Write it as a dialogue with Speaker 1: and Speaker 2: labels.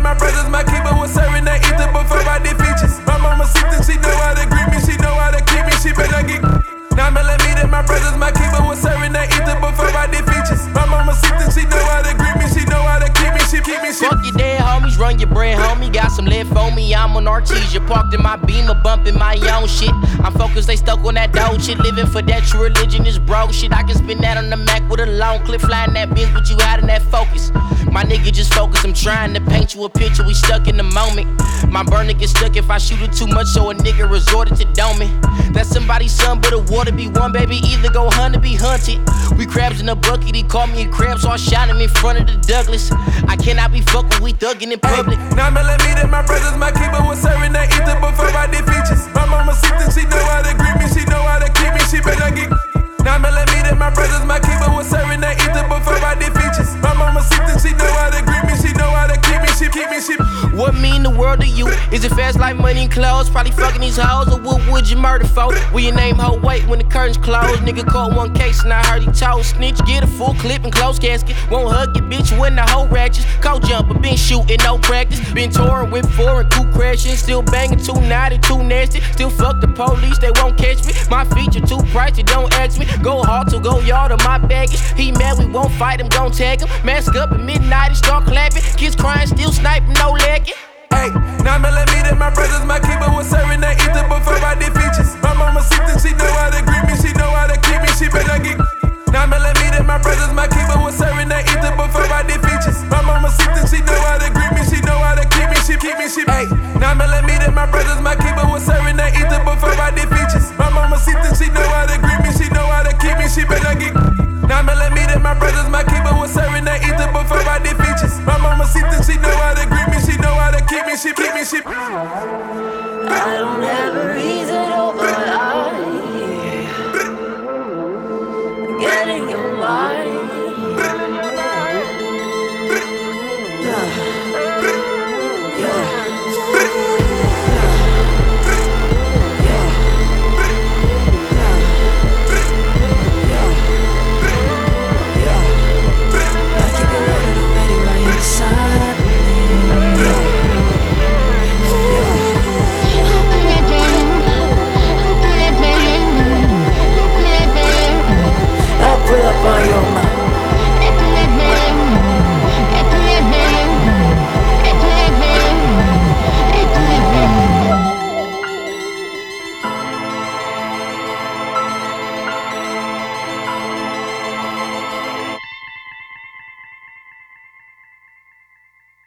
Speaker 1: my brothers, my keeper was serving that ether before I did features. My mama sick and she know how to greet me, she know how to keep me, she better get 9mm, my brothers, my keeper was serving that ether before I did features. My mama sick and she know how to greet me, she know how to keep me, she keep me, she.
Speaker 2: Fuck your dead homies, run your bread, homie. Got some lead for me, I'm on Artesia. Parked in my Beamer, bumping my own shit. I'm focused, they stuck on that dope shit. Living for that true religion is broke shit. I can spin that on the Mac with a long clip, flying that Benz, but you out in that focus. My nigga just focus, I'm trying to paint you a picture, we stuck in the moment. My burner gets stuck if I shoot it too much, so a nigga resorted to doming. That's somebody's son, but a water be one, baby, either go hunt or be hunted. We crabs in a bucket, he called me a crab, so I shot him in front of the Douglas. I cannot be fucked with, we thuggin' in public.
Speaker 1: 9mm, my brothers, my keeper was serving that ether before I did features. My mama sick and she know how to greet me, she know how to keep me, she better get 9mm, my brothers, my keeper was serving that ether before I did features. My mama sick and she know how to greet me, she know how to keep me, she keep me, she.
Speaker 2: What mean the world to you? Is it fast like money and clothes? Probably fucking these hoes, or what would you murder for? Will your name hold weight when the curtains close? Nigga caught one case and I heard he told snitch. Get a full clip and close casket. Won't hug your bitch when the whole ratchets. Co-jumper, been shooting, no practice. Been touring with foreign coupe crashing. Still banging, too naughty, too nasty. Still fuck the police, they won't catch me. My feature too pricey, don't ask me. Go hard to go yard on my baggage. He mad, we won't fight him, gon' tag him. Mask up at midnight and start clapping. Kids crying, still sniping, no legging.
Speaker 1: Hey, 9mm, my brothers, my keeper was serving that ether before I did features. My mama sick and she know how to greet me, she know how to keep me, she better get 9mm, my brothers, my keeper was serving that ether before I did features. My mama sick and she know how to greet me, she know how to keep me, she keep me, she. Hey, 9mm, my brothers, my keeper was serving that ether before I did features. My mama sick and she know how to greet me, she know how to keep me, she better get 9mm, my brothers, my keeper was serving that ether before I did features. My mama sick and she know how to greet me, she know how to keep me, she keep me, she.